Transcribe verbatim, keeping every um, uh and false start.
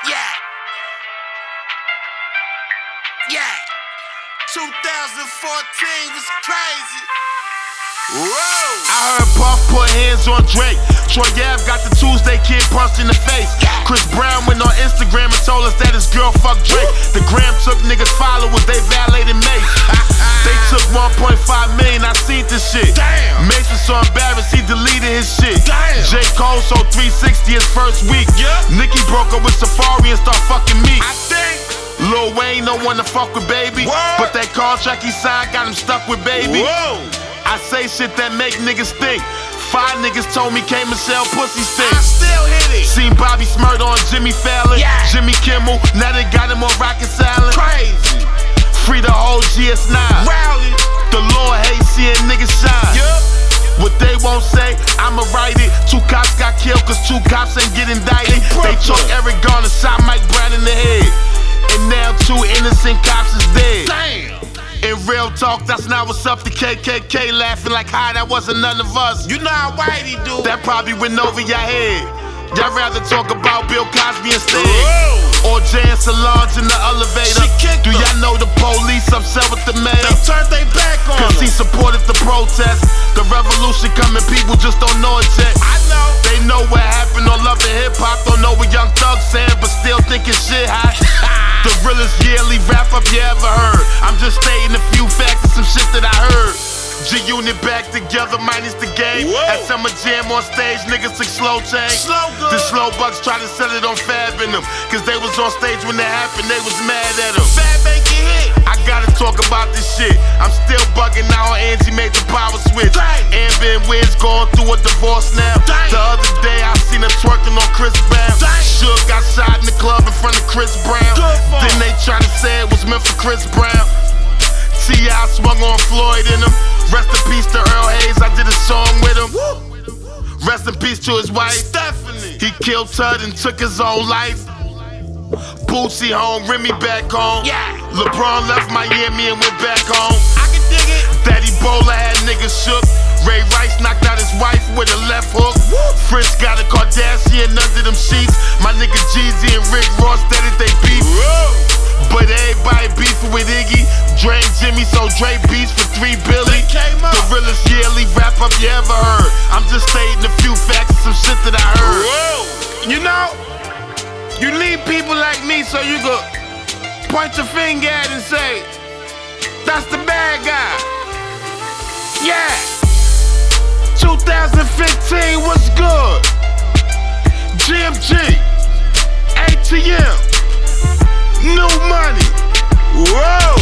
Yeah. Yeah. twenty fourteen was crazy. Whoa. I heard Puff put hands on Drake. Troy Ave got the Tuesday Kid punched in the face. Chris Brown went on Instagram and told us that his girl fucked Drake. The gram took niggas' followers, they violated Mace. They took one point five million, I seen this shit. Damn. Mace was so embarrassed, he deleted his shit. Damn. J. Cole sold three sixty his first week. Yep. Nicki broke up with Safari and start fucking me. I think Lil Wayne don't wanna fuck with Baby. What? But that contract he signed got him stuck with Baby. Whoa. I say shit that make niggas think. Five niggas told me K Michelle pussy stink. I still hit it. Seen Bobby Smurda on Jimmy Fallon, Yeah. Jimmy Kimmel, now they got him on Rocket Salad. Crazy. Free the whole G S nine. Rowdy. The Lord hates seeing niggas shine. Yup. What they won't say, I'ma write it. Two cops got killed cause two cops ain't get indicted. They took Eric Garner, shot Mike Brown in the head. And now two innocent cops is dead. Damn. In real talk, that's not what's up. The K K K laughing like, hi, that wasn't none of us. You know how whitey do. That probably went over your head. Y'all rather talk about Bill Cosby instead. Whoa. Or Jay and Solange in the elevator. She kicked Do her. y'all know the police upset with the mayor? They turned they back on Cause he her. supported the protest. The revolution coming, people just don't know it yet. I know. They know what happened on Love and Hip Hop. Don't know what Young Thug saying, but still thinking shit hot. The realest yearly wrap up you ever heard. I'm just stating a few facts and some shit that I heard. G-Unit back together minus the game. Whoa. At Summer Jam on stage, niggas took slow change. Slow good. The slow bucks tried to sell it on Fab in them. Cause they was on stage when it happened, they was mad at them. Fat make it hit. I gotta talk about this shit. I'm still bugging out on Angie made the power switch. Dang. Amber and Wiz going through a divorce now. Dang. The other day I seen her twerking on Chris Brown. Dang. Suge got shot in the club in front of Chris Brown. Good for Then him. they try to say it was meant for Chris Brown. T I swung on Floyd in him. Rest in peace to Earl Hayes, I did a song with him. Woo. Rest in peace to his wife. Stephanie. He killed Tud and took his own life. Bootsy home, Remy back home. Yeah. LeBron left Miami and went back home. I can dig it. Daddy Bowler had niggas shook. Ray Rice knocked out his wife with a left hook. Fritz got a Kardashian under them sheets. My nigga Jeezy and Rick Ross dead it they beef. Whoa. But everybody beefing with Iggy. Dre and Jimmy, so Dre beats for three Billy. They came up. The realest yearly wrap up you ever heard. I'm just stating a few facts and some shit that I heard. Whoa. You know, you need people like me so you could point your finger at and say, that's the bad guy. Yeah. twenty fifteen was good. G M G, A T M, new money. Whoa.